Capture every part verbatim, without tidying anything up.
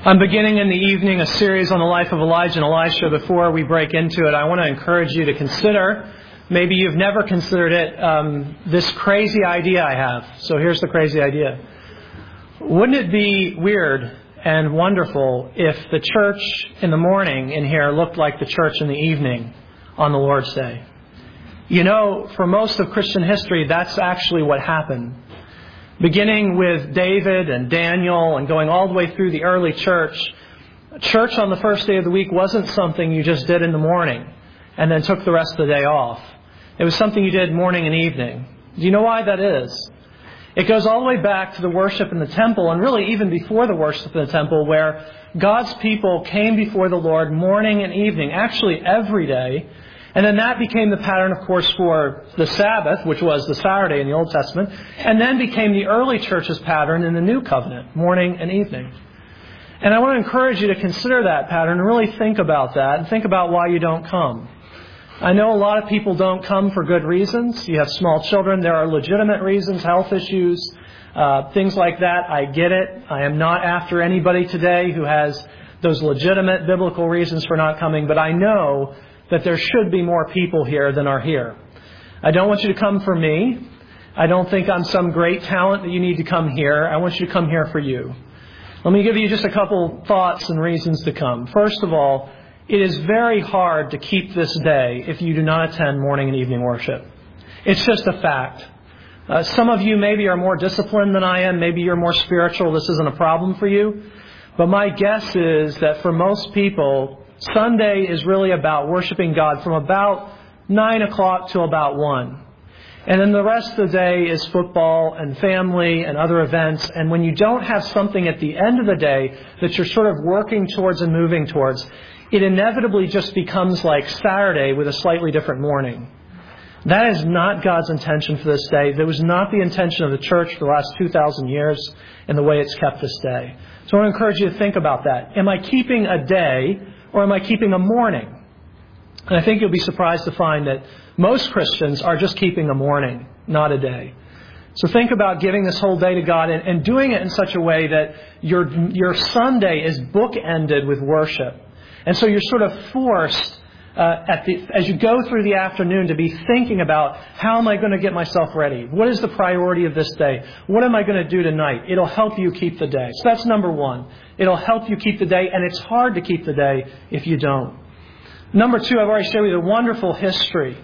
I'm beginning in the evening a series on the life of Elijah and Elisha. Before we break into it, I want to encourage you to consider, maybe you've never considered it, um, this crazy idea I have. So here's the crazy idea. Wouldn't it be weird and wonderful if the church in the morning in here looked like the church in the evening on the Lord's Day? You know, for most of Christian history, that's actually what happened. Beginning with David and Daniel and going all the way through the early church, church on the first day of the week wasn't something you just did in the morning and then took the rest of the day off. It was something you did morning and evening. Do you know why that is? It goes all the way back to the worship in the temple, and really even before the worship in the temple, where God's people came before the Lord morning and evening, actually every day. And then that became the pattern, of course, for the Sabbath, which was the Saturday in the Old Testament, and then became the early church's pattern in the New Covenant, morning and evening. And I want to encourage you to consider that pattern and really think about that and think about why you don't come. I know a lot of people don't come for good reasons. You have small children. There are legitimate reasons, health issues, uh, things like that. I get it. I am not after anybody today who has those legitimate biblical reasons for not coming, but I know that there should be more people here than are here. I don't want you to come for me. I don't think I'm some great talent that you need to come here. I want you to come here for you. Let me give you just a couple thoughts and reasons to come. First of all, it is very hard to keep this day if you do not attend morning and evening worship. It's just a fact. Uh, some of you maybe are more disciplined than I am. Maybe you're more spiritual. This isn't a problem for you. But my guess is that for most people, Sunday is really about worshiping God from about nine o'clock till about one. And then the rest of the day is football and family and other events. And when you don't have something at the end of the day that you're sort of working towards and moving towards, it inevitably just becomes like Saturday with a slightly different morning. That is not God's intention for this day. That was not the intention of the church for the last two thousand years and the way it's kept this day. So I want to encourage you to think about that. Am I keeping a day, or am I keeping a morning? And I think you'll be surprised to find that most Christians are just keeping a morning, not a day. So think about giving this whole day to God and, and doing it in such a way that your your Sunday is bookended with worship. And so you're sort of forced uh, at the as you go through the afternoon to be thinking about, how am I going to get myself ready? What is the priority of this day? What am I going to do tonight? It'll help you keep the day. So that's number one. It'll help you keep the day, and it's hard to keep the day if you don't. Number two, I've already shared with you the wonderful history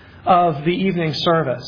of the evening service.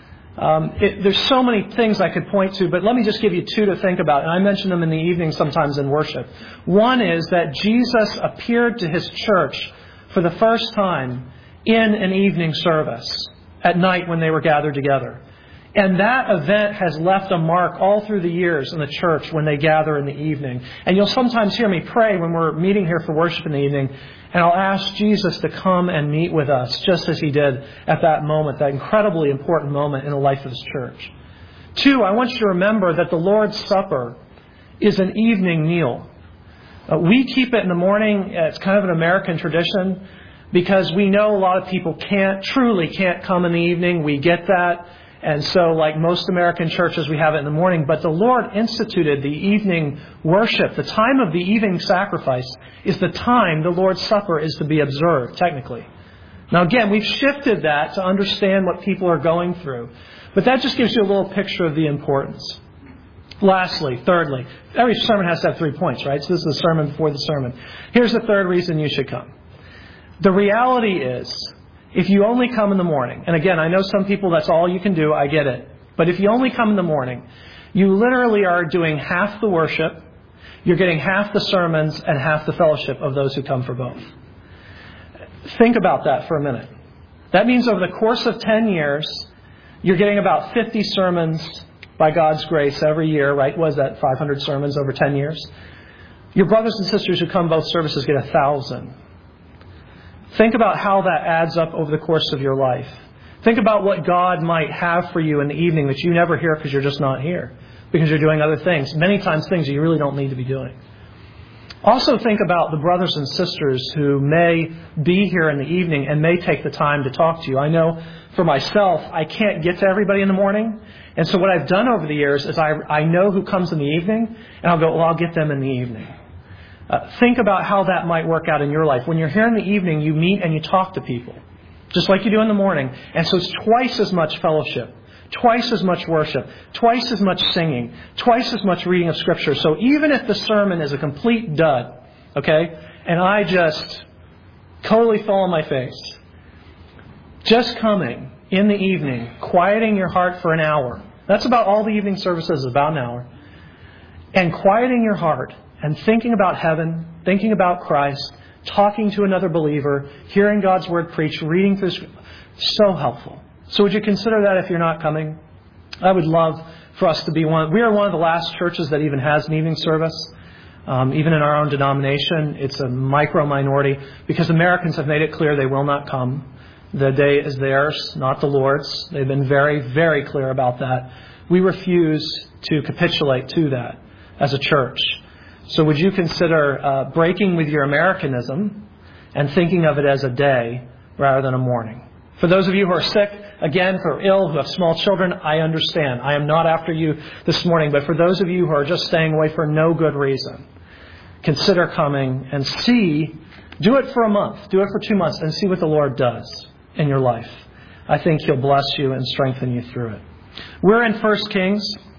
Um, it, there's so many things I could point to, but let me just give you two to think about. And I mention them in the evening sometimes in worship. One is that Jesus appeared to His church for the first time in an evening service at night when they were gathered together. And that event has left a mark all through the years in the church when they gather in the evening. And you'll sometimes hear me pray when we're meeting here for worship in the evening, and I'll ask Jesus to come and meet with us, just as He did at that moment, that incredibly important moment in the life of His church. Two, I want you to remember that the Lord's Supper is an evening meal. Uh, we keep it in the morning. It's kind of an American tradition because we know a lot of people can't, truly can't come in the evening. We get that. And so, like most American churches, we have it in the morning. But the Lord instituted the evening worship. The time of the evening sacrifice is the time the Lord's Supper is to be observed, technically. Now, again, we've shifted that to understand what people are going through. But that just gives you a little picture of the importance. Lastly, thirdly, every sermon has to have three points, right? So this is the sermon before the sermon. Here's the third reason you should come. The reality is, if you only come in the morning, and again, I know some people that's all you can do, I get it. But if you only come in the morning, you literally are doing half the worship, you're getting half the sermons and half the fellowship of those who come for both. Think about that for a minute. That means over the course of ten years, you're getting about fifty sermons by God's grace every year, right? Was that five hundred sermons over ten years? Your brothers and sisters who come both services get a thousand. Think about how that adds up over the course of your life. Think about what God might have for you in the evening that you never hear because you're just not here, because you're doing other things, many times things that you really don't need to be doing. Also think about the brothers and sisters who may be here in the evening and may take the time to talk to you. I know for myself, I can't get to everybody in the morning. And so what I've done over the years is I, I know who comes in the evening, and I'll go, well, I'll get them in the evening. Uh, think about how that might work out in your life. When you're here in the evening, you meet and you talk to people, just like you do in the morning. And so it's twice as much fellowship, twice as much worship, twice as much singing, twice as much reading of Scripture. So even if the sermon is a complete dud, okay, and I just totally fall on my face, just coming in the evening, quieting your heart for an hour. That's about all the evening services is, about an hour. And quieting your heart and thinking about heaven, thinking about Christ, talking to another believer, hearing God's Word preached, reading through Scripture. So helpful. So would you consider that if you're not coming? I would love for us to be one. We are one of the last churches that even has an evening service. Um, even in our own denomination, it's a micro minority because Americans have made it clear they will not come. The day is theirs, not the Lord's. They've been very, very clear about that. We refuse to capitulate to that as a church. So would you consider uh, breaking with your Americanism and thinking of it as a day rather than a morning? For those of you who are sick, again, who are ill, who have small children, I understand. I am not after you this morning. But for those of you who are just staying away for no good reason, consider coming and see, do it for a month, do it for two months, and see what the Lord does in your life. I think He'll bless you and strengthen you through it. We're in First Kings.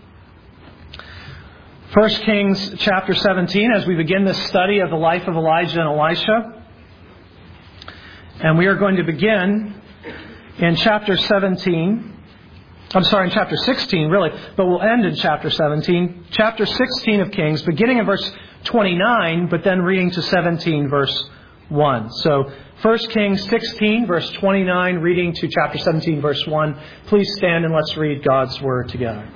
First Kings chapter seventeen, as we begin this study of the life of Elijah and Elisha. And we are going to begin in chapter seventeen. I'm sorry, in chapter sixteen, really. But we'll end in chapter seventeen. Chapter sixteen of Kings, beginning in verse twenty-nine, but then reading to seventeen, verse one. So, First Kings sixteen, verse twenty-nine, reading to chapter seventeen, verse one. Please stand and let's read God's Word together.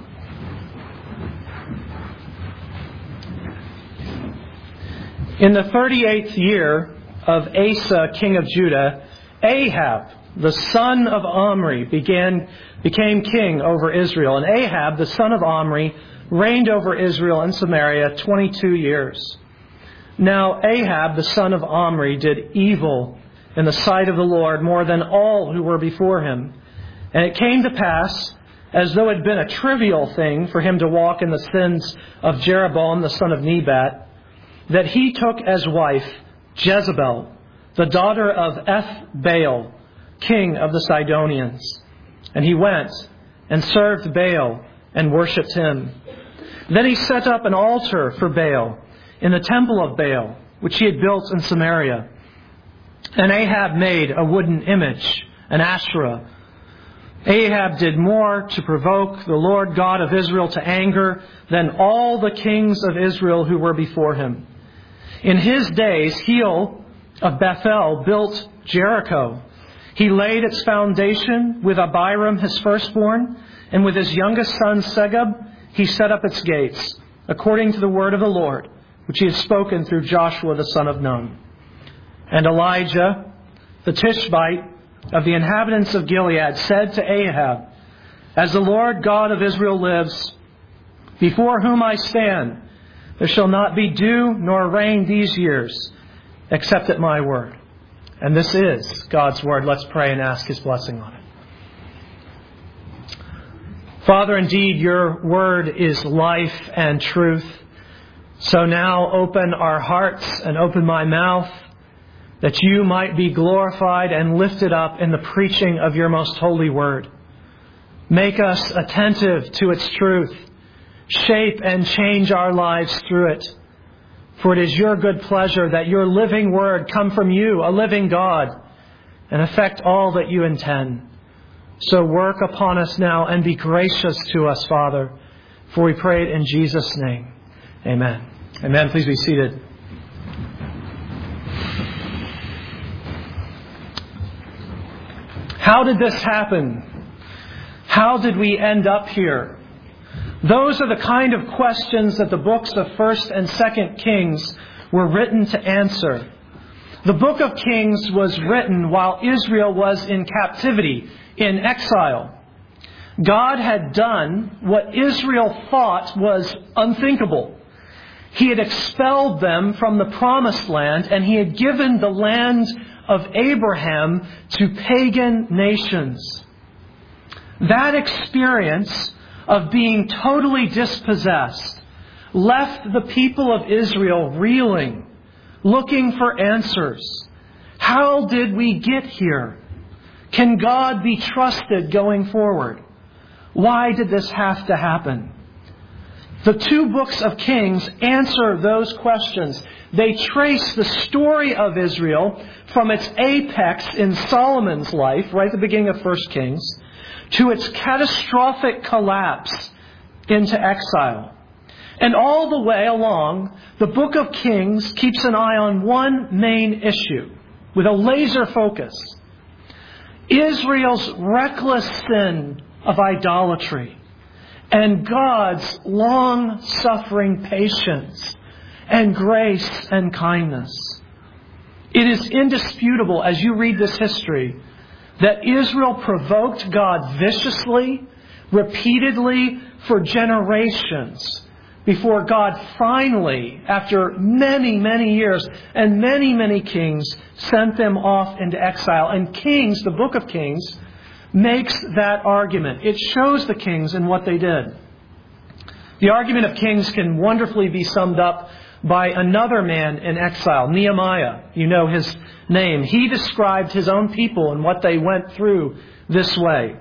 In the thirty-eighth year of Asa, king of Judah, Ahab, the son of Omri, began, became king over Israel. And Ahab, the son of Omri, reigned over Israel and Samaria twenty-two years. Now Ahab, the son of Omri, did evil in the sight of the Lord more than all who were before him. And it came to pass, as though it had been a trivial thing for him to walk in the sins of Jeroboam, the son of Nebat, that he took as wife Jezebel, the daughter of Ethbaal, king of the Sidonians. And he went and served Baal and worshipped him. Then he set up an altar for Baal in the temple of Baal, which he had built in Samaria. And Ahab made a wooden image, an Asherah. Ahab did more to provoke the Lord God of Israel to anger than all the kings of Israel who were before him. In his days, Hiel of Bethel built Jericho. He laid its foundation with Abiram, his firstborn, and with his youngest son, Segub, he set up its gates, according to the word of the Lord, which he had spoken through Joshua the son of Nun. And Elijah, the Tishbite of the inhabitants of Gilead, said to Ahab, As the Lord God of Israel lives, before whom I stand, there shall not be dew nor rain these years, except at my word. And this is God's word. Let's pray and ask His blessing on it. Father, indeed, your word is life and truth. So now open our hearts and open my mouth, that you might be glorified and lifted up in the preaching of your most holy word. Make us attentive to its truth. Shape and change our lives through it. For it is your good pleasure that your living word come from you, a living God, and affect all that you intend. So work upon us now and be gracious to us, Father. For we pray it in Jesus' name. Amen. Amen. Please be seated. How did this happen? How did we end up here? Those are the kind of questions that the books of First and Second Kings were written to answer. The book of Kings was written while Israel was in captivity, in exile. God had done what Israel thought was unthinkable. He had expelled them from the promised land, and He had given the land of Abraham to pagan nations. That experience of being totally dispossessed left the people of Israel reeling looking for answers. How did we get here? Can God be trusted going forward? Why did this have to happen? The two books of Kings answer those questions. They trace the story of Israel from its apex in Solomon's life, right at the beginning of First Kings, to its catastrophic collapse into exile. And all the way along, the book of Kings keeps an eye on one main issue with a laser focus. Israel's reckless sin of idolatry and God's long-suffering patience and grace and kindness. It is indisputable as you read this history that Israel provoked God viciously, repeatedly, for generations before God finally, after many, many years and many, many kings, sent them off into exile. And Kings, the book of Kings, makes that argument. It shows the kings and what they did. The argument of Kings can wonderfully be summed up by another man in exile, Nehemiah. You know his name. He described his own people and what they went through this way.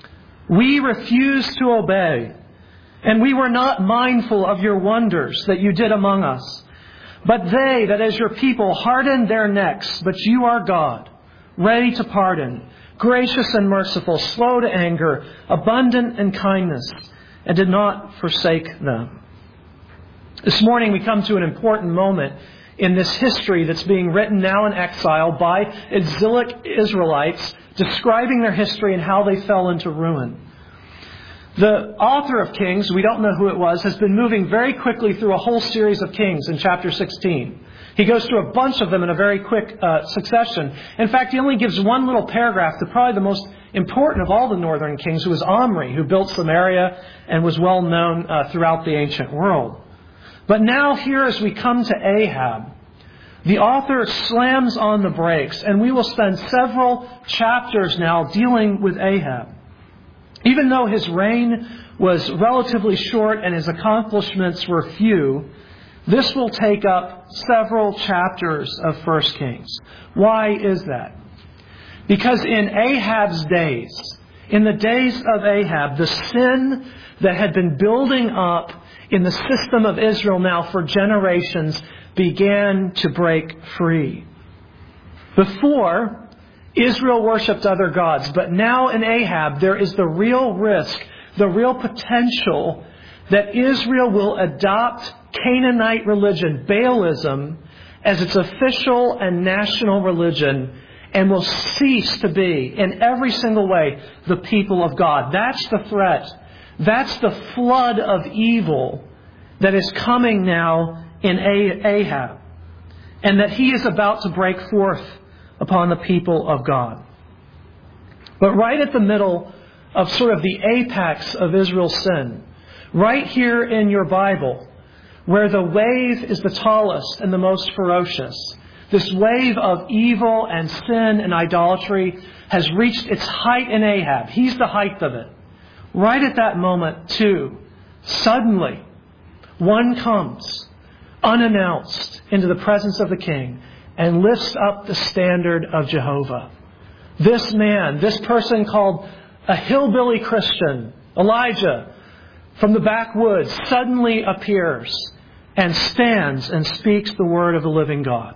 We refused to obey, and we were not mindful of your wonders that you did among us. But they, that is your people, hardened their necks. But you are God, ready to pardon, gracious and merciful, slow to anger, abundant in kindness, and did not forsake them. This morning we come to an important moment in this history that's being written now in exile by exilic Israelites, describing their history and how they fell into ruin. The author of Kings, we don't know who it was, has been moving very quickly through a whole series of kings in chapter sixteen. He goes through a bunch of them in a very quick uh, succession. In fact, he only gives one little paragraph to probably the most important of all the northern kings, who was Omri, who built Samaria and was well known uh, throughout the ancient world. But now here as we come to Ahab, the author slams on the brakes, and we will spend several chapters now dealing with Ahab. Even though his reign was relatively short and his accomplishments were few, this will take up several chapters of First Kings. Why is that? Because in Ahab's days, in the days of Ahab, the sin that had been building up in the system of Israel now for generations began to break free. Before, Israel worshipped other gods, but now in Ahab there is the real risk, the real potential that Israel will adopt Canaanite religion, Baalism, as its official and national religion, and will cease to be, in every single way, the people of God. That's the threat. That's the flood of evil that is coming now in Ahab, and that he is about to break forth upon the people of God. But right at the middle of sort of the apex of Israel's sin, right here in your Bible, where the wave is the tallest and the most ferocious, this wave of evil and sin and idolatry has reached its height in Ahab. He's the height of it. Right at that moment, too, suddenly, one comes unannounced into the presence of the king and lifts up the standard of Jehovah. This man, this person called a hillbilly Christian, Elijah, from the backwoods, suddenly appears and stands and speaks the word of the living God.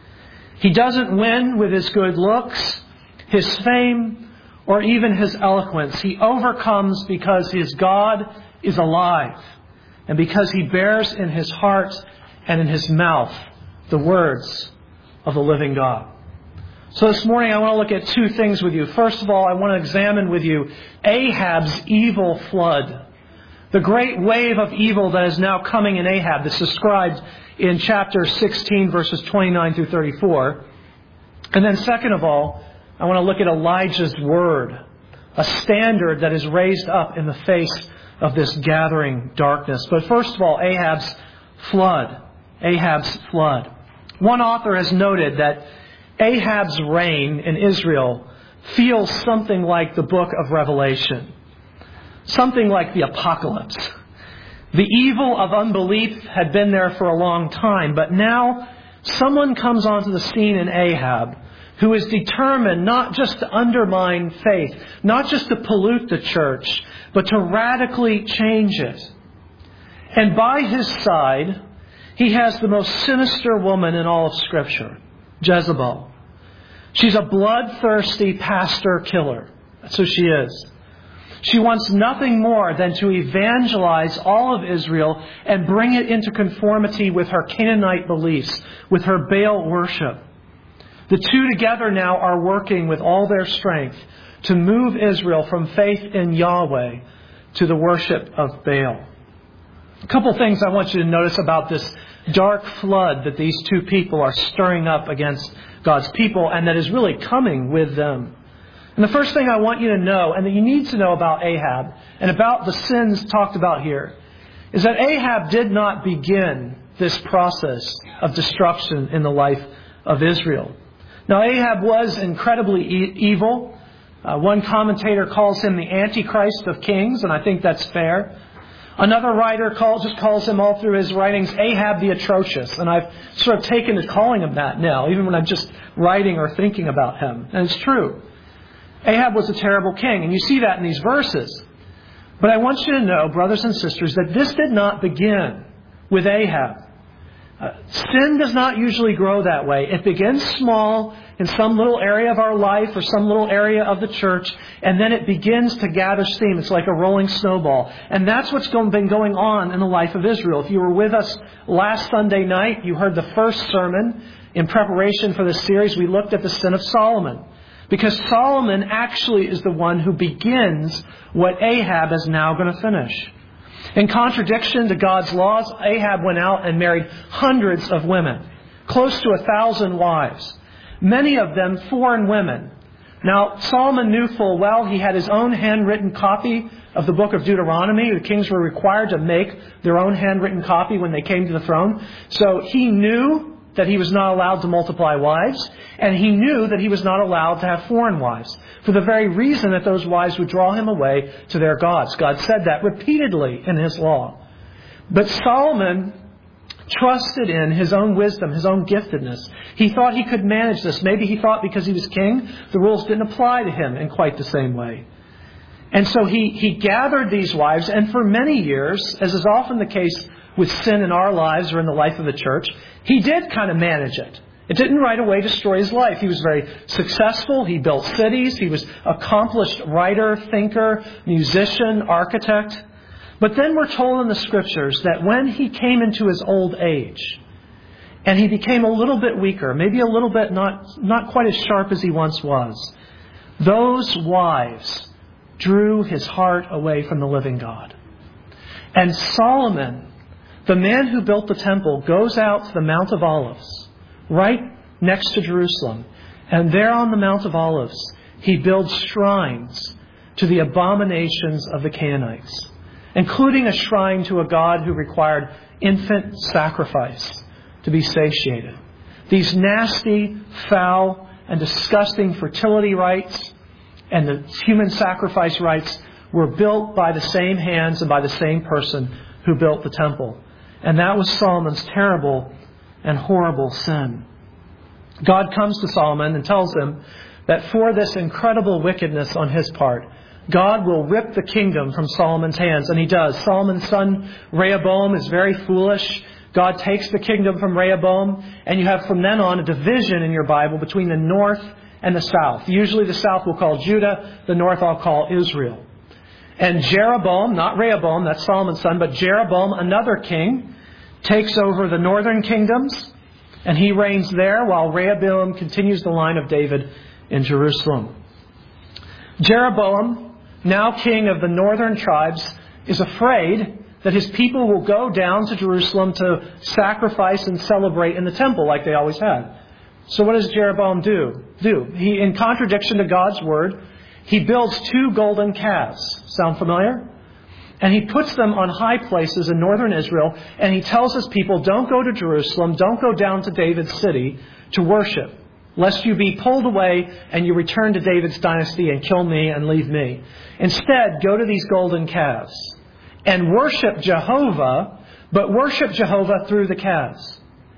He doesn't win with his good looks, his fame, or even his eloquence. He overcomes because his God is alive, and because he bears in his heart and in his mouth the words of the living God. So this morning I want to look at two things with you. First of all, I want to examine with you Ahab's evil flood. The great wave of evil that is now coming in Ahab that's described in chapter sixteen, verses twenty-nine through thirty-four. And then second of all, I want to look at Elijah's word, a standard that is raised up in the face of this gathering darkness. But first of all, Ahab's flood. Ahab's flood. One author has noted that Ahab's reign in Israel feels something like the book of Revelation. Something like the apocalypse. The evil of unbelief had been there for a long time, but now someone comes onto the scene in Ahab who is determined not just to undermine faith, not just to pollute the church, but to radically change it. And by his side, he has the most sinister woman in all of Scripture, Jezebel. She's a bloodthirsty pastor killer. That's who she is. She wants nothing more than to evangelize all of Israel and bring it into conformity with her Canaanite beliefs, with her Baal worship. The two together now are working with all their strength to move Israel from faith in Yahweh to the worship of Baal. A couple things I want you to notice about this dark flood that these two people are stirring up against God's people and that is really coming with them. And the first thing I want you to know, and that you need to know about Ahab and about the sins talked about here, is that Ahab did not begin this process of destruction in the life of Israel. Now, Ahab was incredibly e- evil. Uh, one commentator calls him the Antichrist of kings, and I think that's fair. Another writer calls, just calls him all through his writings Ahab the Atrocious, and I've sort of taken to calling him that now, even when I'm just writing or thinking about him. And it's true. Ahab was a terrible king, and you see that in these verses. But I want you to know, brothers and sisters, that this did not begin with Ahab. Uh, sin does not usually grow that way. It begins small in some little area of our life or some little area of the church, and then it begins to gather steam. It's like a rolling snowball. And that's what's been going on in the life of Israel. If you were with us last Sunday night, you heard the first sermon in preparation for this series. We looked at the sin of Solomon. Because Solomon actually is the one who begins what Ahab is now going to finish. In contradiction to God's laws, Ahab went out and married hundreds of women, close to a thousand wives, many of them foreign women. Now, Solomon knew full well he had his own handwritten copy of the book of Deuteronomy. The kings were required to make their own handwritten copy when they came to the throne. So he knew that he was not allowed to multiply wives, and he knew that he was not allowed to have foreign wives, for the very reason that those wives would draw him away to their gods. God said that repeatedly in his law. But Solomon trusted in his own wisdom, his own giftedness. He thought he could manage this. Maybe he thought because he was king, the rules didn't apply to him in quite the same way. And so he, he gathered these wives, and for many years, as is often the case with sin in our lives or in the life of the church, he did kind of manage it. It didn't right away destroy his life. He was very successful. He built cities. He was an accomplished writer, thinker, musician, architect. But then we're told in the Scriptures that when he came into his old age and he became a little bit weaker, maybe a little bit not, not quite as sharp as he once was, those wives drew his heart away from the living God. And Solomon, the man who built the temple, goes out to the Mount of Olives, right next to Jerusalem. And there on the Mount of Olives, he builds shrines to the abominations of the Canaanites, including a shrine to a god who required infant sacrifice to be satiated. These nasty, foul, and disgusting fertility rites and the human sacrifice rites were built by the same hands and by the same person who built the temple. And that was Solomon's terrible and horrible sin. God comes to Solomon and tells him that for this incredible wickedness on his part, God will rip the kingdom from Solomon's hands. And he does. Solomon's son Rehoboam is very foolish. God takes the kingdom from Rehoboam, and you have from then on a division in your Bible between the north and the south. Usually the south we'll call Judah, the north I'll call Israel. And Jeroboam, not Rehoboam, that's Solomon's son, but Jeroboam, another king, takes over the northern kingdoms, and he reigns there while Rehoboam continues the line of David in Jerusalem. Jeroboam, now king of the northern tribes, is afraid that his people will go down to Jerusalem to sacrifice and celebrate in the temple like they always had. So what does Jeroboam do? Do? He, in contradiction to God's word, he builds two golden calves. Sound familiar? And he puts them on high places in northern Israel, and he tells his people, don't go to Jerusalem, don't go down to David's city to worship, lest you be pulled away and you return to David's dynasty and kill me and leave me. Instead, go to these golden calves and worship Jehovah, but worship Jehovah through the calves.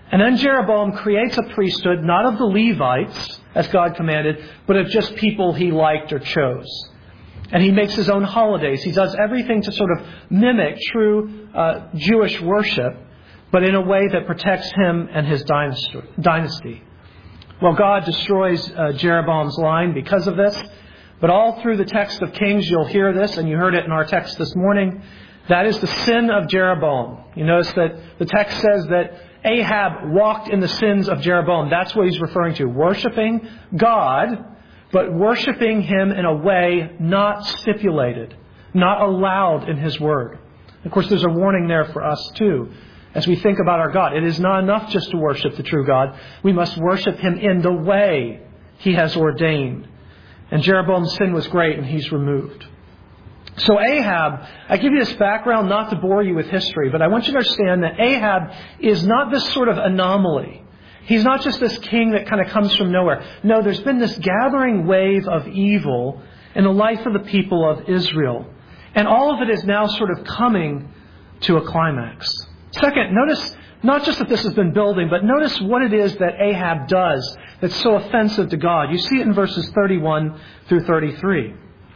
And then Jeroboam creates a priesthood, not of the Levites, as God commanded, but of just people he liked or chose. And he makes his own holidays. He does everything to sort of mimic true uh, Jewish worship, but in a way that protects him and his dynasty. Well, God destroys uh, Jeroboam's line because of this. But all through the text of Kings, you'll hear this, and you heard it in our text this morning. That is the sin of Jeroboam. You notice that the text says that Ahab walked in the sins of Jeroboam. That's what he's referring to. Worshipping God, but worshipping Him in a way not stipulated, not allowed in His Word. Of course, there's a warning there for us too. As we think about our God, it is not enough just to worship the true God. We must worship Him in the way He has ordained. And Jeroboam's sin was great, and he's removed. So Ahab, I give you this background not to bore you with history, but I want you to understand that Ahab is not this sort of anomaly. He's not just this king that kind of comes from nowhere. No, there's been this gathering wave of evil in the life of the people of Israel. And all of it is now sort of coming to a climax. Second, notice not just that this has been building, but notice what it is that Ahab does that's so offensive to God. You see it in verses thirty-one through thirty-three.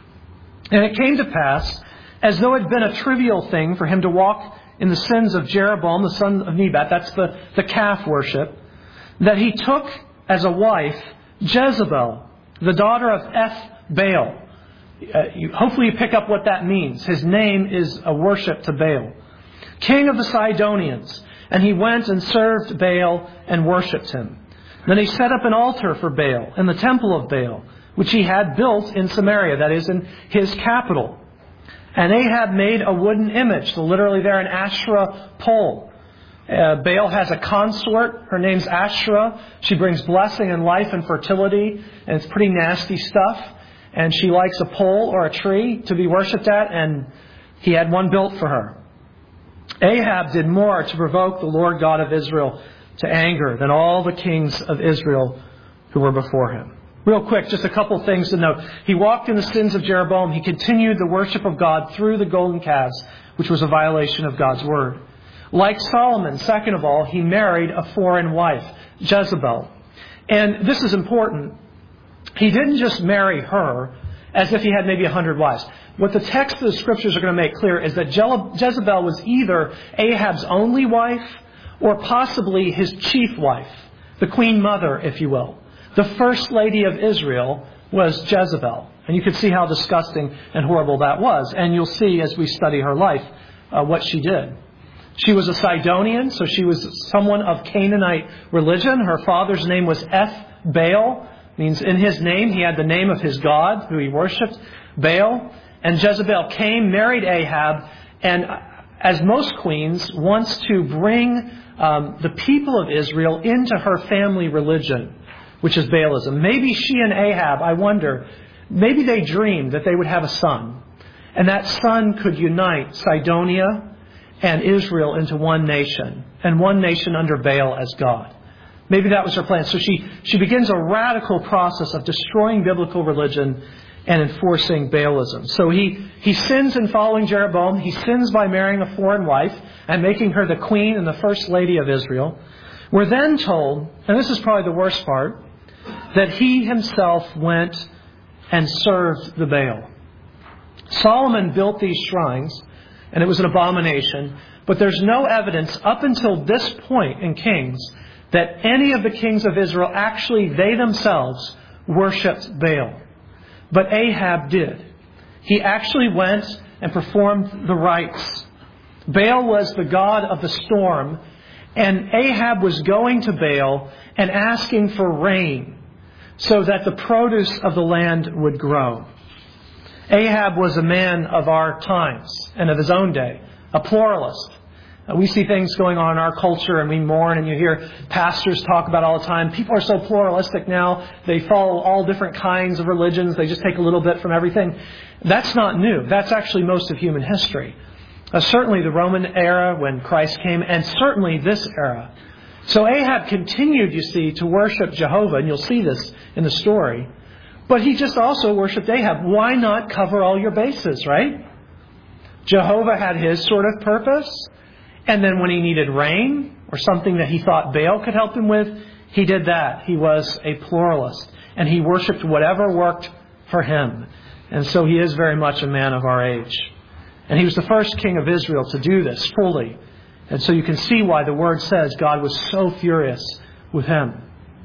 And it came to pass, as though it had been a trivial thing for him to walk in the sins of Jeroboam, the son of Nebat, that's the, the calf worship, that he took as a wife Jezebel, the daughter of Eth-Baal. Uh, you, hopefully you pick up what that means. His name is a worship to Baal. King of the Sidonians. And he went and served Baal and worshipped him. Then he set up an altar for Baal in the temple of Baal, which he had built in Samaria, that is, in his capital. And Ahab made a wooden image, so literally there an Asherah pole. Uh, Baal has a consort. Her name's Asherah. She brings blessing and life and fertility, and it's pretty nasty stuff. And she likes a pole or a tree to be worshipped at, and he had one built for her. Ahab did more to provoke the Lord God of Israel to anger than all the kings of Israel who were before him. Real quick, just a couple things to note. He walked in the sins of Jeroboam. He continued the worship of God through the golden calves, which was a violation of God's word. Like Solomon, second of all, he married a foreign wife, Jezebel. And this is important. He didn't just marry her as if he had maybe a hundred wives. What the text of the Scriptures are going to make clear is that Jezebel was either Ahab's only wife or possibly his chief wife, the queen mother, if you will. The first lady of Israel was Jezebel. And you can see how disgusting and horrible that was. And you'll see as we study her life uh, what she did. She was a Sidonian, so she was someone of Canaanite religion. Her father's name was Eth-Baal. Means in his name he had the name of his god, who he worshipped, Baal. And Jezebel came, married Ahab, and as most queens, wants to bring um, the people of Israel into her family religion, which is Baalism. Maybe she and Ahab, I wonder, maybe they dreamed that they would have a son. And that son could unite Sidonia and Israel into one nation, and one nation under Baal as God. Maybe that was her plan. So she, she begins a radical process of destroying biblical religion and enforcing Baalism. So he, he sins in following Jeroboam. He sins by marrying a foreign wife and making her the queen and the first lady of Israel. We're then told, and this is probably the worst part, that he himself went and served the Baal. Solomon built these shrines, and it was an abomination, but there's no evidence up until this point in Kings that any of the kings of Israel actually, they themselves, worshipped Baal. But Ahab did. He actually went and performed the rites. Baal was the god of the storm, and Ahab was going to Baal and asking for rain so that the produce of the land would grow. Ahab was a man of our times and of his own day, a pluralist. We see things going on in our culture and we mourn, and you hear pastors talk about all the time. People are so pluralistic now. They follow all different kinds of religions. They just take a little bit from everything. That's not new. That's actually most of human history. Uh, certainly the Roman era when Christ came, and certainly this era. So Ahab continued, you see, to worship Jehovah, and you'll see this in the story. But he just also worshipped Ahab. Why not cover all your bases, right? Jehovah had his sort of purpose. And then when he needed rain, or something that he thought Baal could help him with, he did that. He was a pluralist, and he worshipped whatever worked for him. And so he is very much a man of our age. And he was the first king of Israel to do this fully. And so you can see why the Word says God was so furious with him.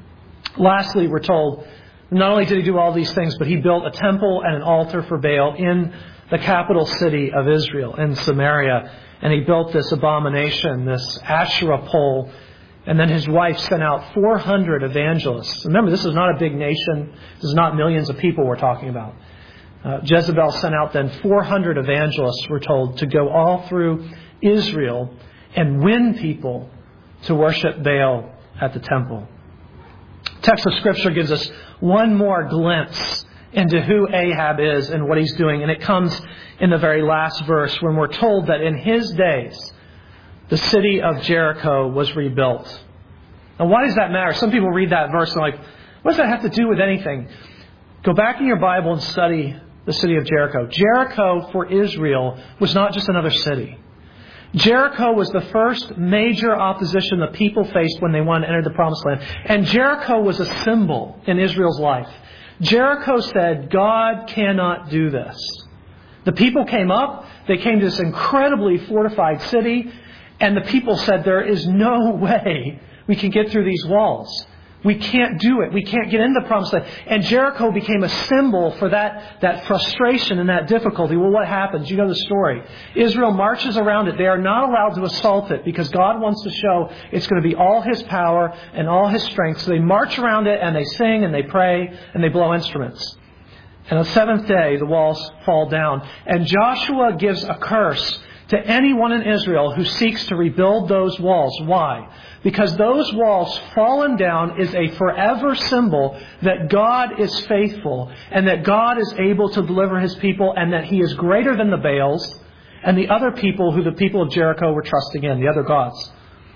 Lastly, we're told, not only did he do all these things, but he built a temple and an altar for Baal in the capital city of Israel, in Samaria. And he built this abomination, this Asherah pole. And then his wife sent out four hundred evangelists. Remember, this is not a big nation. This is not millions of people we're talking about. Uh, Jezebel sent out then four hundred evangelists, we're told, to go all through Israel and win people to worship Baal at the temple. Text of Scripture gives us one more glimpse into who Ahab is and what he's doing. And it comes in the very last verse when we're told that in his days, the city of Jericho was rebuilt. Now, why does that matter? Some people read that verse and are like, what does that have to do with anything? Go back in your Bible and study the city of Jericho. Jericho for Israel was not just another city. Jericho was the first major opposition the people faced when they wanted to enter the Promised Land. And Jericho was a symbol in Israel's life. Jericho said, God cannot do this. The people came up. They came to this incredibly fortified city. And the people said, there is no way we can get through these walls. We can't do it. We can't get into the Promised Land. And Jericho became a symbol for that, that frustration and that difficulty. Well, what happens? You know the story. Israel marches around it. They are not allowed to assault it because God wants to show it's going to be all His power and all His strength. So they march around it and they sing and they pray and they blow instruments. And on the seventh day, the walls fall down. And Joshua gives a curse to anyone in Israel who seeks to rebuild those walls. Why? Because those walls fallen down is a forever symbol that God is faithful and that God is able to deliver His people and that He is greater than the Baals and the other people who the people of Jericho were trusting in, the other gods.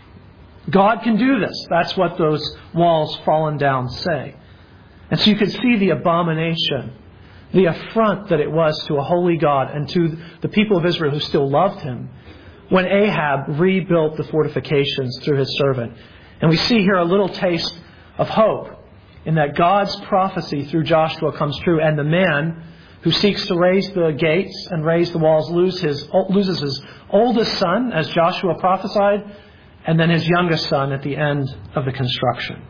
God can do this. That's what those walls fallen down say. And so you can see the abomination, the affront that it was to a holy God and to the people of Israel who still loved Him when Ahab rebuilt the fortifications through his servant. And we see here a little taste of hope in that God's prophecy through Joshua comes true, and the man who seeks to raise the gates and raise the walls lose his, loses his oldest son, as Joshua prophesied, and then his youngest son at the end of the construction.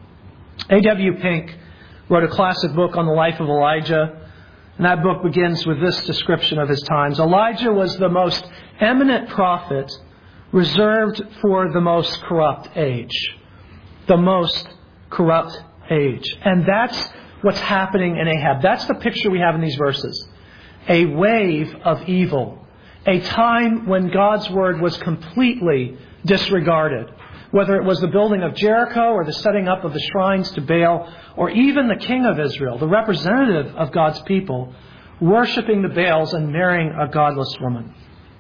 A W Pink wrote a classic book on the life of Elijah. And that book begins with this description of his times. Elijah was the most eminent prophet reserved for the most corrupt age. The most corrupt age. And that's what's happening in Ahab. That's the picture we have in these verses. A wave of evil. A time when God's word was completely disregarded. Whether it was the building of Jericho or the setting up of the shrines to Baal, or even the king of Israel, the representative of God's people, worshiping the Baals and marrying a godless woman.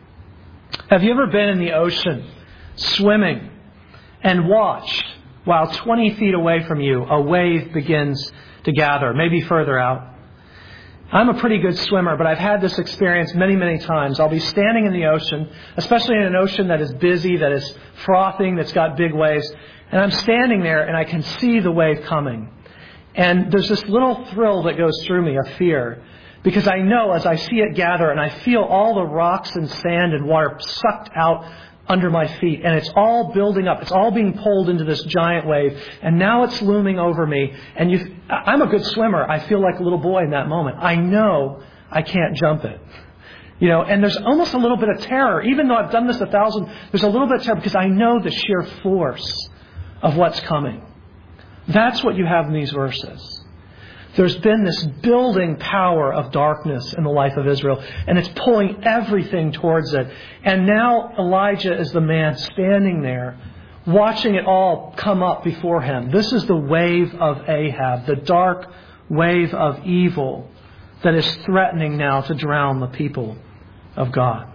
Have you ever been in the ocean, swimming, and watched while twenty feet away from you a wave begins to gather, maybe further out? I'm a pretty good swimmer, but I've had this experience many, many times. I'll be standing in the ocean, especially in an ocean that is busy, that is frothing, that's got big waves. And I'm standing there and I can see the wave coming. And there's this little thrill that goes through me of fear. Because I know as I see it gather and I feel all the rocks and sand and water sucked out under my feet. And it's all building up. It's all being pulled into this giant wave. And now it's looming over me. And you, I'm a good swimmer. I feel like a little boy in that moment. I know I can't jump it. You know, and there's almost a little bit of terror. Even though I've done this a thousand, there's a little bit of terror because I know the sheer force of what's coming. That's what you have in these verses. There's been this building power of darkness in the life of Israel, and it's pulling everything towards it. And now Elijah is the man standing there, watching it all come up before him. This is the wave of Ahab, the dark wave of evil that is threatening now to drown the people of God.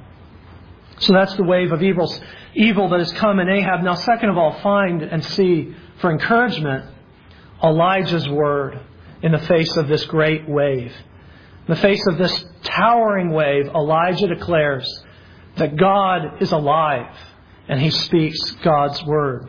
So that's the wave of evil, evil that has come in Ahab. Now, second of all, find and see for encouragement Elijah's word in the face of this great wave. In the face of this towering wave, Elijah declares that God is alive and he speaks God's word.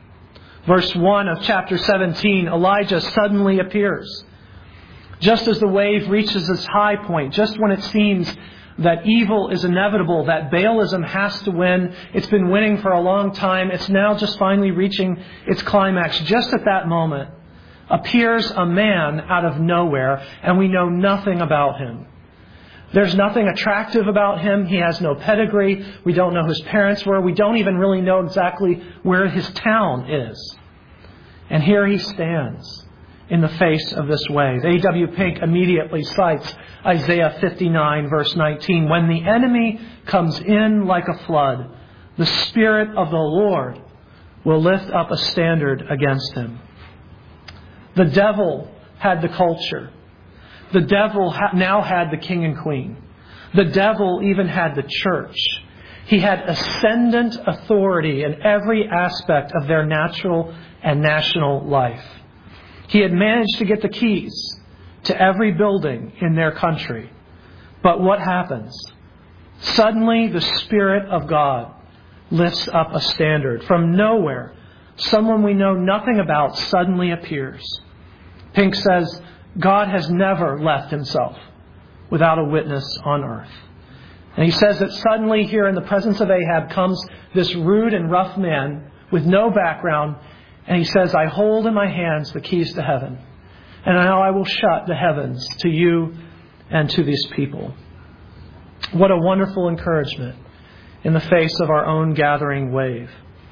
Verse one of chapter seventeen, Elijah suddenly appears. Just as the wave reaches its high point, just when it seems that evil is inevitable, that Baalism has to win, it's been winning for a long time, it's now just finally reaching its climax. Just at that moment, appears a man out of nowhere, and we know nothing about him. There's nothing attractive about him. He has no pedigree. We don't know who his parents were. We don't even really know exactly where his town is. And here he stands in the face of this wave. A W Pink immediately cites Isaiah fifty-nine, verse nineteen. When the enemy comes in like a flood, the Spirit of the Lord will lift up a standard against him. The devil had the culture. The devil now had the king and queen. The devil even had the church. He had ascendant authority in every aspect of their natural and national life. He had managed to get the keys to every building in their country. But what happens? Suddenly the Spirit of God lifts up a standard. From nowhere, someone we know nothing about suddenly appears. Pink says, God has never left himself without a witness on earth. And he says that suddenly here in the presence of Ahab comes this rude and rough man with no background. And he says, I hold in my hands the keys to heaven. And now I will shut the heavens to you and to these people. What a wonderful encouragement in the face of our own gathering wave.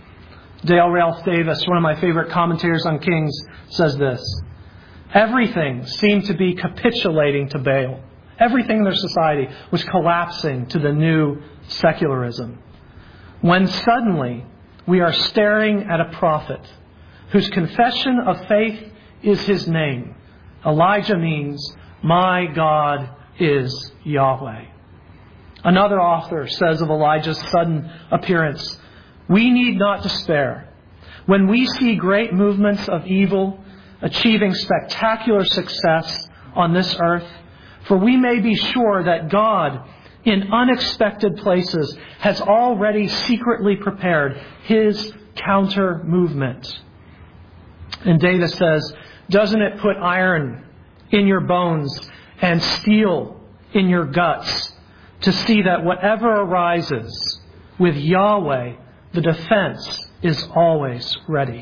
Dale Ralph Davis, one of my favorite commentators on Kings, says this. Everything seemed to be capitulating to Baal. Everything in their society was collapsing to the new secularism. When suddenly we are staring at a prophet whose confession of faith is his name. Elijah means, my God is Yahweh. Another author says of Elijah's sudden appearance, we need not despair. When we see great movements of evil achieving spectacular success on this earth, for we may be sure that God, in unexpected places, has already secretly prepared his counter movement. And Davis says, doesn't it put iron in your bones and steel in your guts to see that whatever arises with Yahweh, the defense is always ready?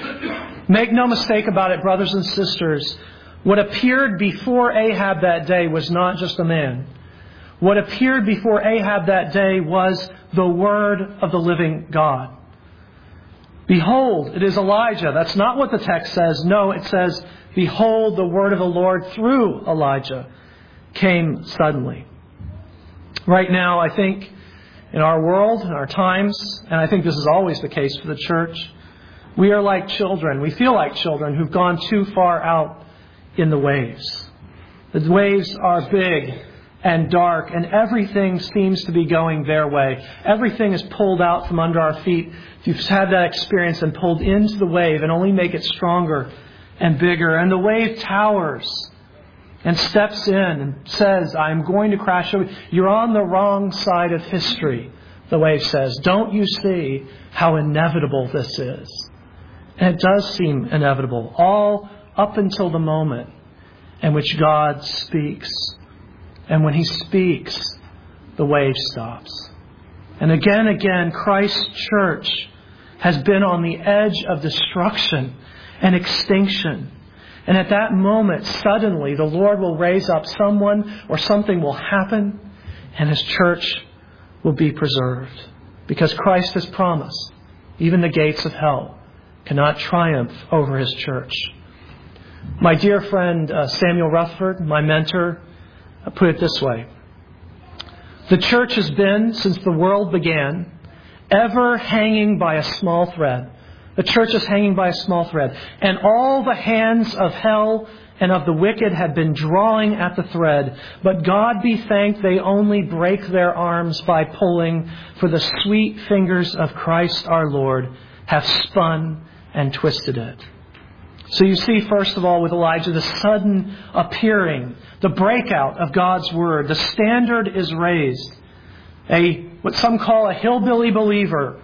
Make no mistake about it, brothers and sisters. What appeared before Ahab that day was not just a man. What appeared before Ahab that day was the word of the living God. Behold, it is Elijah. That's not what the text says. No, it says, behold, the word of the Lord through Elijah came suddenly. Right now, I think in our world, in our times, and I think this is always the case for the church, we are like children. We feel like children who've gone too far out in the waves. The waves are big and dark, and everything seems to be going their way. Everything is pulled out from under our feet. If you've had that experience and pulled into the wave and only make it stronger and bigger, and the wave towers and steps in and says, I'm going to crash over. You're on the wrong side of history, the wave says. Don't you see how inevitable this is? And it does seem inevitable, all up until the moment in which God speaks. And when he speaks, the wave stops. And again, again, Christ's church has been on the edge of destruction and extinction. And at that moment, suddenly, the Lord will raise up someone or something will happen and his church will be preserved. Because Christ has promised, even the gates of hell cannot triumph over his church. My dear friend uh, Samuel Rutherford, my mentor, uh, put it this way. The church has been, since the world began, ever hanging by a small thread. The church is hanging by a small thread. And all the hands of hell and of the wicked have been drawing at the thread. But God be thanked, they only break their arms by pulling, for the sweet fingers of Christ our Lord have spun and twisted it. So you see, first of all, with Elijah, the sudden appearing, the breakout of God's word. The standard is raised. A what some call a hillbilly believer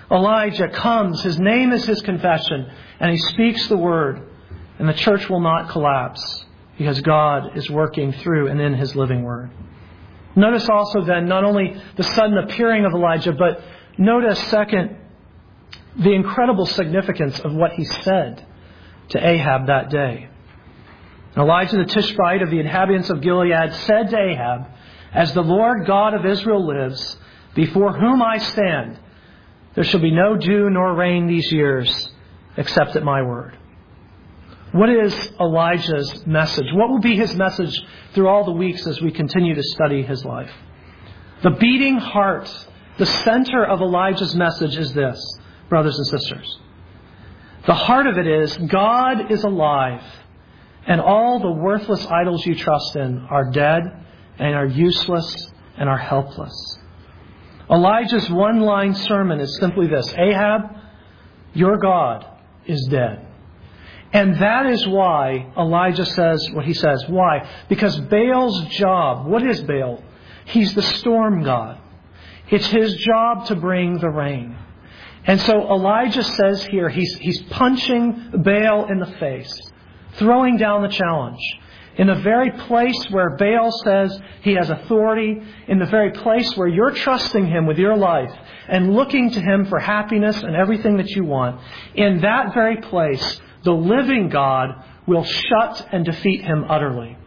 Elijah comes, his name is his confession, and he speaks the word, and the church will not collapse because God is working through and in his living word. Notice also then not only the sudden appearing of Elijah, but notice, second, the incredible significance of what he said to Ahab that day. Elijah the Tishbite of the inhabitants of Gilead said to Ahab, "As the Lord God of Israel lives, before whom I stand, there shall be no dew nor rain these years, except at my word." What is Elijah's message? What will be his message through all the weeks as we continue to study his life? The beating heart, the center of Elijah's message is this, brothers and sisters. The heart of it is, God is alive, and all the worthless idols you trust in are dead and are useless and are helpless. Elijah's one-line sermon is simply this: Ahab, your God is dead. And that is why Elijah says what he says. Why? Because Baal's job, what is Baal? He's the storm god. It's his job to bring the rain. And so Elijah says here, he's, he's punching Baal in the face, throwing down the challenge. In the very place where Baal says he has authority, in the very place where you're trusting him with your life and looking to him for happiness and everything that you want, in that very place, the living God will shut and defeat him utterly.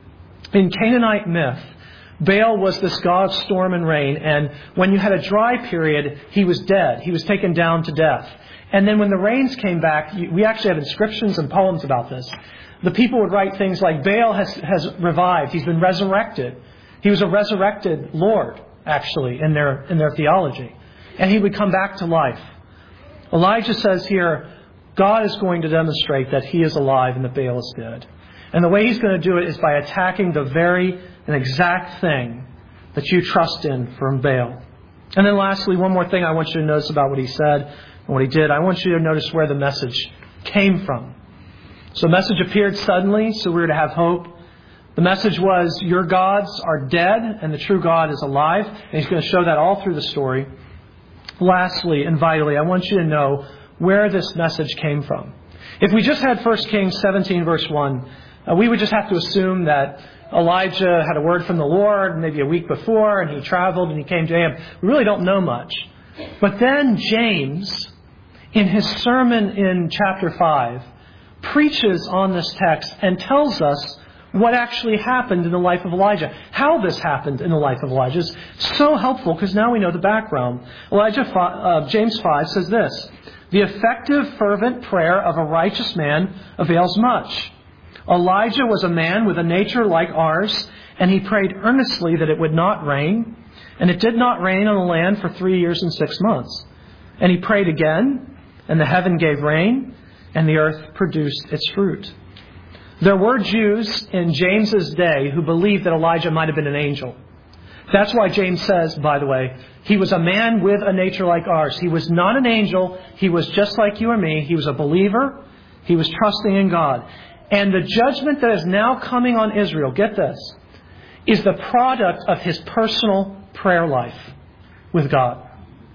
In Canaanite myth, Baal was this god of storm and rain, and when you had a dry period, he was dead. He was taken down to death. And then when the rains came back, we actually have inscriptions and poems about this. The people would write things like, Baal has, has revived. He's been resurrected. He was a resurrected Lord, actually, in their, in their theology. And he would come back to life. Elijah says here, God is going to demonstrate that he is alive and that Baal is dead. And the way he's going to do it is by attacking the very and exact thing that you trust in from Baal. And then lastly, one more thing I want you to notice about what he said and what he did. I want you to notice where the message came from. So the message appeared suddenly, so we were to have hope. The message was, your gods are dead and the true God is alive. And he's going to show that all through the story. Lastly and vitally, I want you to know where this message came from. If we just had First Kings seventeen, verse one, uh, we would just have to assume that Elijah had a word from the Lord maybe a week before, and he traveled and he came to Ahab. We really don't know much. But then James, in his sermon in chapter five, preaches on this text and tells us what actually happened in the life of Elijah. How this happened in the life of Elijah is so helpful because now we know the background. Elijah, uh, James five says this: the effective, fervent prayer of a righteous man avails much. Elijah was a man with a nature like ours, and he prayed earnestly that it would not rain. And it did not rain on the land for three years and six months. And he prayed again, and the heaven gave rain, and the earth produced its fruit. There were Jews in James's day who believed that Elijah might have been an angel. That's why James says, by the way, he was a man with a nature like ours. He was not an angel. He was just like you or me. He was a believer. He was trusting in God. And the judgment that is now coming on Israel, get this, is the product of his personal prayer life with God.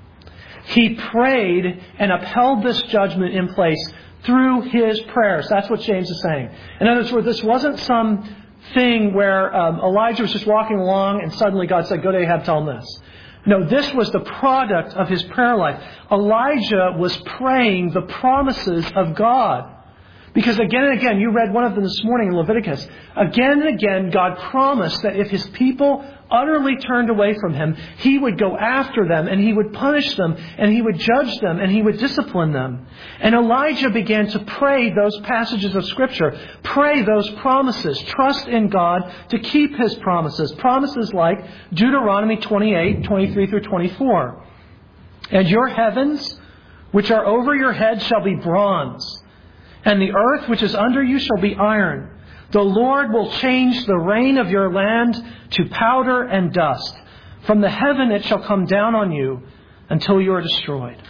He prayed and upheld this judgment in place through his prayers. That's what James is saying. In other words, this wasn't some thing where um, Elijah was just walking along and suddenly God said, go to Ahab, tell him this. No, this was the product of his prayer life. Elijah was praying the promises of God. Because again and again, you read one of them this morning in Leviticus. Again and again, God promised that if his people utterly turned away from him, he would go after them and he would punish them and he would judge them and he would discipline them. And Elijah began to pray those passages of Scripture, pray those promises, trust in God to keep his promises. Promises like Deuteronomy twenty-eight, twenty-three through twenty-four. And your heavens, which are over your head, shall be bronze. And the earth which is under you shall be iron. The Lord will change the rain of your land to powder and dust. From the heaven it shall come down on you until you are destroyed.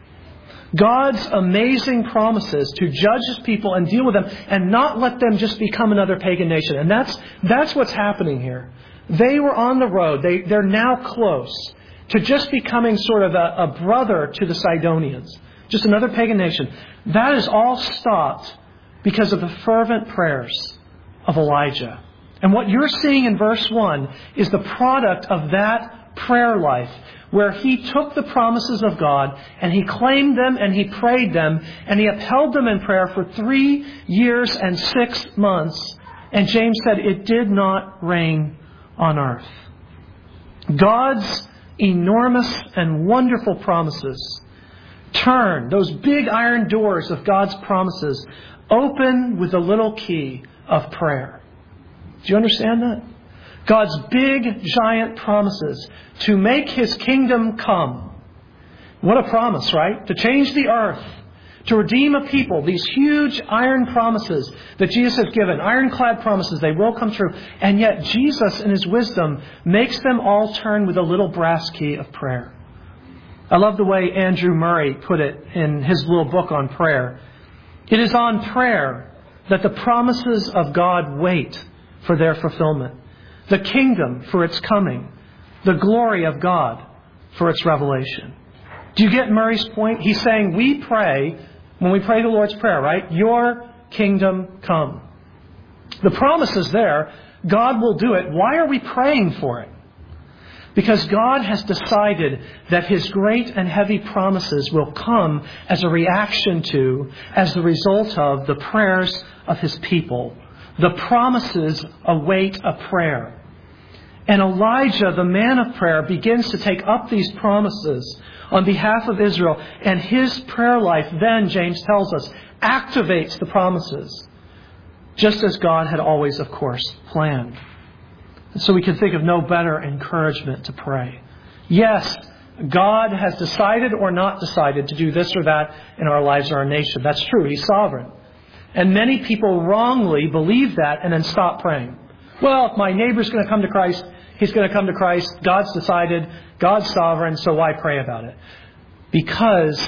God's amazing promises to judge his people and deal with them and not let them just become another pagan nation. And that's, that's what's happening here. They were on the road. They, they're now close. to just becoming sort of a, a brother to the Sidonians, just another pagan nation. That is all stopped because of the fervent prayers of Elijah. And what you're seeing in verse one is the product of that prayer life, where he took the promises of God and he claimed them and he prayed them and he upheld them in prayer for three years and six months. And James said it did not rain on earth. God's enormous and wonderful promises turn, those big iron doors of God's promises open with the little key of prayer. Do you understand that? God's big, giant promises to make His kingdom come. What a promise, right? To change the earth, to redeem a people. These huge iron promises that Jesus has given, ironclad promises, they will come true. And yet Jesus, in His wisdom, makes them all turn with a little brass key of prayer. I love the way Andrew Murray put it in his little book on prayer. It is on prayer that the promises of God wait for their fulfillment. The kingdom for its coming. The glory of God for its revelation. Do you get Murray's point? He's saying we pray, when we pray the Lord's Prayer, right? Your kingdom come. The promise is there. God will do it. Why are we praying for it? Because God has decided that His great and heavy promises will come as a reaction to, as the result of, the prayers of His people. The promises await a prayer. And Elijah, the man of prayer, begins to take up these promises on behalf of Israel. And his prayer life then, James tells us, activates the promises. Just as God had always, of course, planned. And so we can think of no better encouragement to pray. Yes, God has decided or not decided to do this or that in our lives or our nation. That's true. He's sovereign. And many people wrongly believe that and then stop praying. Well, if my neighbor's going to come to Christ, he's going to come to Christ. God's decided. God's sovereign. So why pray about it? Because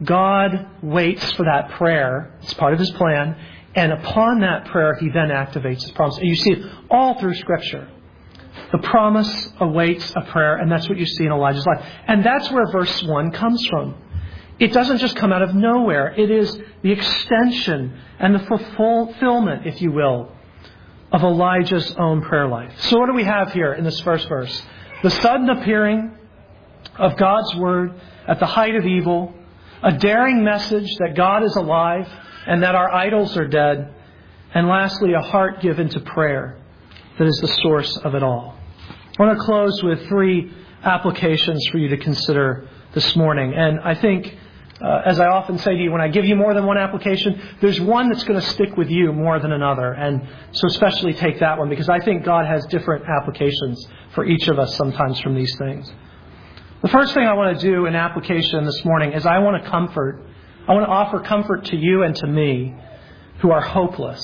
God waits for that prayer. It's part of His plan. And upon that prayer, He then activates His promise. And you see it all through Scripture. The promise awaits a prayer. And that's what you see in Elijah's life. And that's where verse one comes from. It doesn't just come out of nowhere. It is the extension and the fulfillment, if you will, of Elijah's own prayer life. So what do we have here in this first verse? The sudden appearing of God's Word at the height of evil, a daring message that God is alive and that our idols are dead, and lastly, a heart given to prayer that is the source of it all. I want to close with three applications for you to consider this morning. And I think, uh, as I often say to you, when I give you more than one application, there's one that's going to stick with you more than another. And so especially take that one, because I think God has different applications for each of us sometimes from these things. The first thing I want to do in application this morning is I want to comfort. I want to offer comfort to you and to me who are hopeless.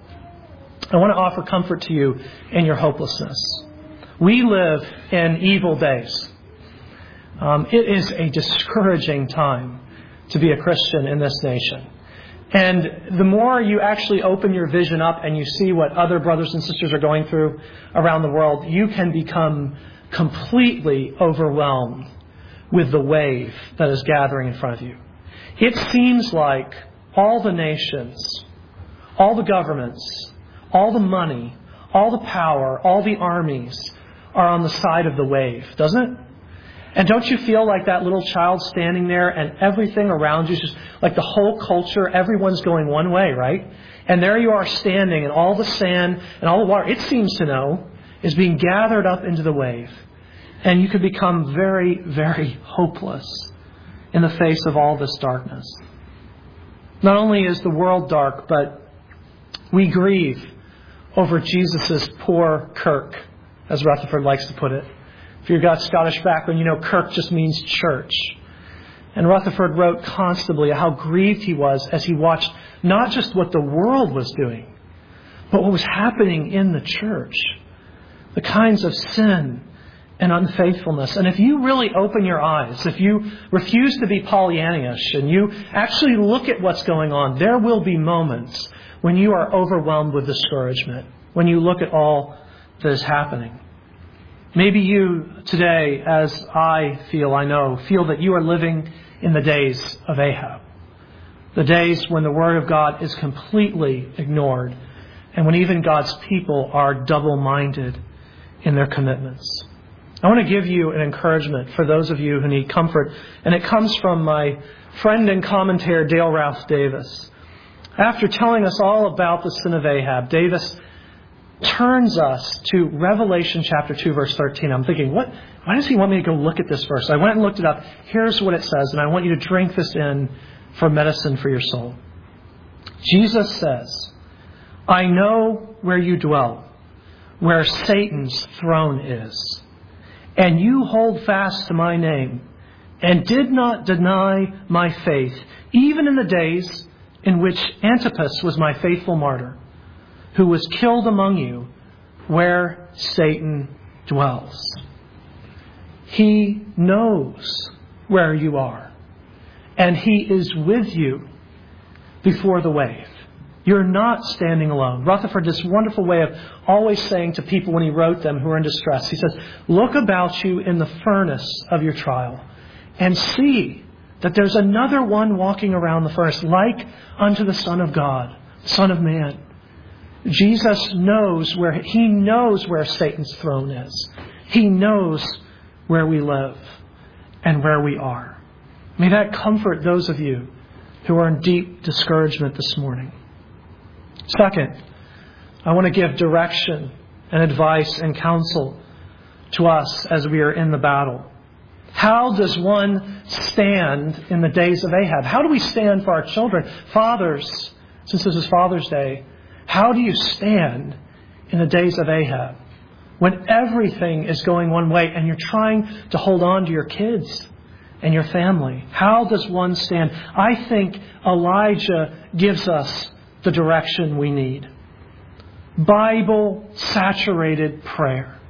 I want to offer comfort to you in your hopelessness. We live in evil days. Um, it is a discouraging time to be a Christian in this nation. And the more you actually open your vision up and you see what other brothers and sisters are going through around the world, you can become completely overwhelmed with the wave that is gathering in front of you. It seems like all the nations, all the governments, all the money, all the power, all the armies are on the side of the wave, doesn't it? And don't you feel like that little child standing there and everything around you is just like the whole culture, everyone's going one way, right? And there you are standing and all the sand and all the water, it seems to know, is being gathered up into the wave. And you could become very, very hopeless in the face of all this darkness. Not only is the world dark, but we grieve over Jesus' poor Kirk, as Rutherford likes to put it. If you've got Scottish background, you know Kirk just means church. And Rutherford wrote constantly how grieved he was as he watched not just what the world was doing, but what was happening in the church. The kinds of sin and unfaithfulness. And if you really open your eyes, if you refuse to be Pollyannish and you actually look at what's going on, there will be moments when you are overwhelmed with discouragement, when you look at all that is happening. Maybe you today, as I feel, I know, feel that you are living in the days of Ahab. The days when the Word of God is completely ignored and when even God's people are double-minded in their commitments. I want to give you an encouragement for those of you who need comfort, and it comes from my friend and commentator Dale Ralph Davis. After telling us all about the sin of Ahab, Davis turns us to Revelation chapter two, verse thirteen. I'm thinking, what? Why does he want me to go look at this verse? I went and looked it up. Here's what it says, and I want you to drink this in for medicine for your soul. Jesus says, I know where you dwell, where Satan's throne is, and you hold fast to my name, and did not deny my faith, even in the days in which Antipas was my faithful martyr, who was killed among you, where Satan dwells. He knows where you are. And He is with you before the wave. You're not standing alone. Rutherford, this wonderful way of always saying to people when he wrote them who are in distress, he says, look about you in the furnace of your trial and see that there's another one walking around the furnace, like unto the Son of God, Son of Man. Jesus knows where, He knows where Satan's throne is. He knows where we live and where we are. May that comfort those of you who are in deep discouragement this morning. Second, I want to give direction and advice and counsel to us as we are in the battle. How does one stand in the days of Ahab? How do we stand for our children? Fathers, since this is Father's Day, how do you stand in the days of Ahab when everything is going one way and you're trying to hold on to your kids and your family? How does one stand? I think Elijah gives us the direction we need. Bible-saturated prayer.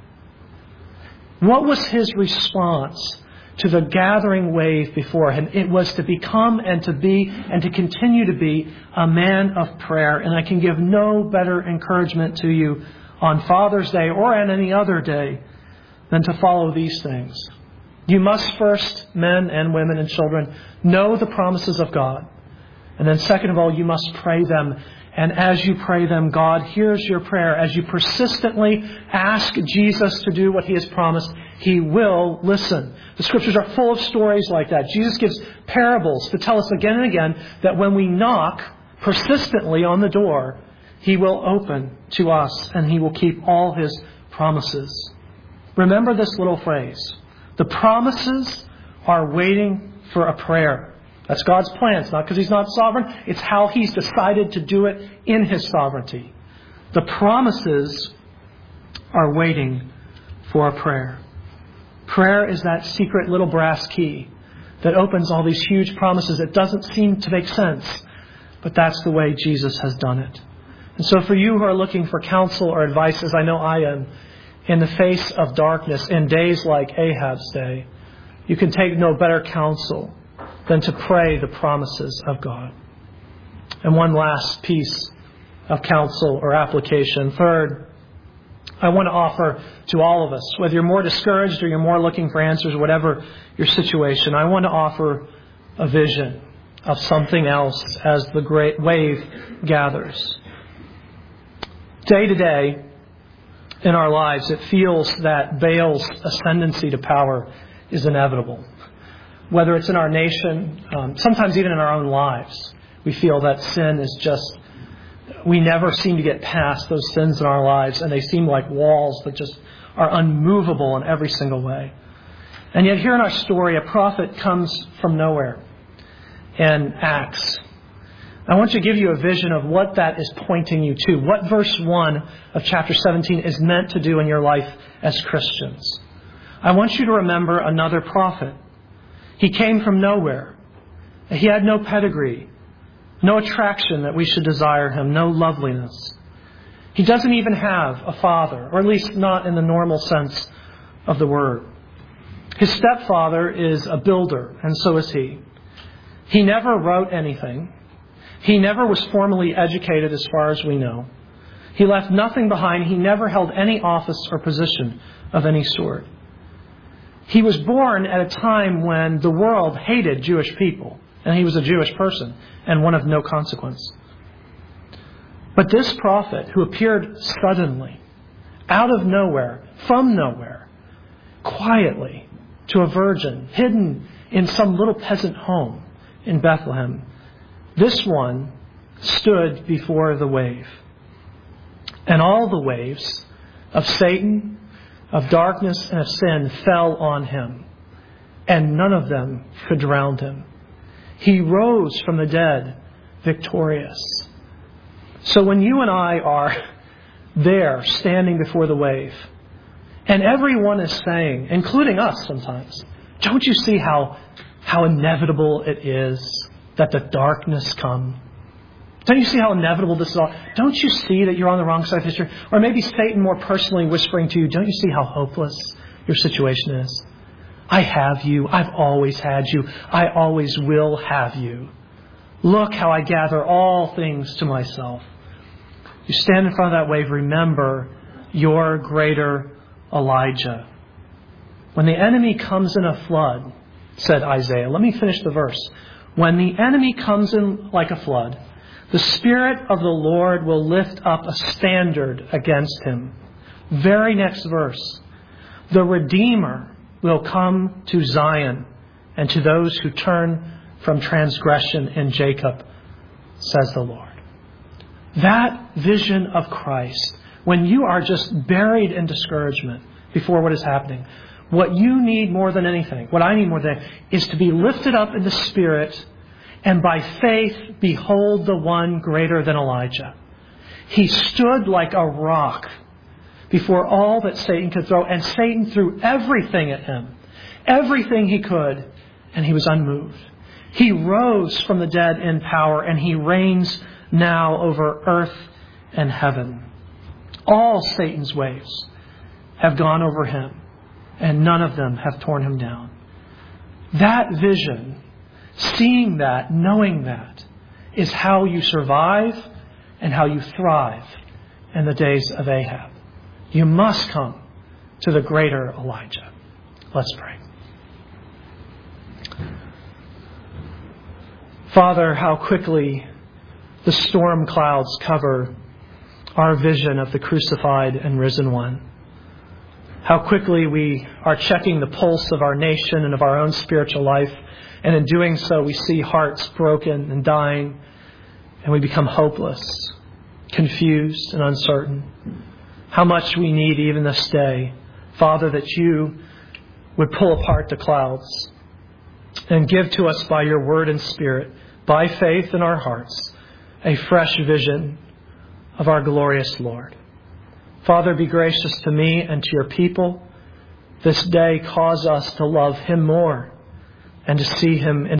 What was his response to the gathering wave before him? It was to become and to be and to continue to be a man of prayer. And I can give no better encouragement to you on Father's Day or on any other day than to follow these things. You must first, men and women and children, know the promises of God. And then second of all, you must pray them. And as you pray them, God hears your prayer. As you persistently ask Jesus to do what He has promised, He will listen. The Scriptures are full of stories like that. Jesus gives parables to tell us again and again that when we knock persistently on the door, He will open to us and He will keep all His promises. Remember this little phrase. The promises are waiting for a prayer. That's God's plan. It's not because He's not sovereign. It's how He's decided to do it in His sovereignty. The promises are waiting for a prayer. Prayer is that secret little brass key that opens all these huge promises. It doesn't seem to make sense, but that's the way Jesus has done it. And so for you who are looking for counsel or advice, as I know I am, in the face of darkness, in days like Ahab's day, you can take no better counsel than to pray the promises of God. And one last piece of counsel or application. Third, I want to offer to all of us, whether you're more discouraged or you're more looking for answers, whatever your situation, I want to offer a vision of something else as the great wave gathers. Day to day in our lives, it feels that Baal's ascendancy to power is inevitable. Whether it's in our nation, um, sometimes even in our own lives, we feel that sin is just, we never seem to get past those sins in our lives, and they seem like walls that just are unmovable in every single way. And yet here in our story, a prophet comes from nowhere and acts. I want to give you a vision of what that is pointing you to, what verse one of chapter seventeen is meant to do in your life as Christians. I want you to remember another prophet. He came from nowhere. He had no pedigree, no attraction that we should desire him, no loveliness. He doesn't even have a father, or at least not in the normal sense of the word. His stepfather is a builder, and so is he. He never wrote anything. He never was formally educated as far as we know. He left nothing behind. He never held any office or position of any sort. He was born at a time when the world hated Jewish people, and he was a Jewish person and one of no consequence. But this prophet, who appeared suddenly, out of nowhere, from nowhere, quietly, to a virgin, hidden in some little peasant home in Bethlehem, this one stood before the wave. And all the waves of Satan, of darkness, and of sin fell on him, and none of them could drown him. He rose from the dead victorious. So when you and I are there standing before the wave, and everyone is saying, including us sometimes, don't you see how, how inevitable it is that the darkness come? Don't you see how inevitable this is all? Don't you see that you're on the wrong side of history? Or maybe Satan more personally whispering to you, don't you see how hopeless your situation is? I have you. I've always had you. I always will have you. Look how I gather all things to myself. You stand in front of that wave, remember your greater Elijah. When the enemy comes in a flood, said Isaiah. Let me finish the verse. When the enemy comes in like a flood, the Spirit of the Lord will lift up a standard against him. Very next verse. The Redeemer will come to Zion and to those who turn from transgression in Jacob, says the Lord. That vision of Christ, when you are just buried in discouragement before what is happening, what you need more than anything, what I need more than anything, is to be lifted up in the Spirit and by faith behold the one greater than Elijah. He stood like a rock before all that Satan could throw, and Satan threw everything at him, everything he could, and he was unmoved. He rose from the dead in power, and he reigns now over earth and heaven. All Satan's waves have gone over him, and none of them have torn him down. That vision, seeing that, knowing that, is how you survive and how you thrive in the days of Ahab. You must come to the greater Elijah. Let's pray. Father, how quickly the storm clouds cover our vision of the crucified and risen one. How quickly we are checking the pulse of our nation and of our own spiritual life. And in doing so, we see hearts broken and dying. And we become hopeless, confused and uncertain. How much we need even this day, Father, that you would pull apart the clouds and give to us by your word and Spirit, by faith in our hearts, a fresh vision of our glorious Lord. Father, be gracious to me and to your people. This day cause us to love him more and to see him in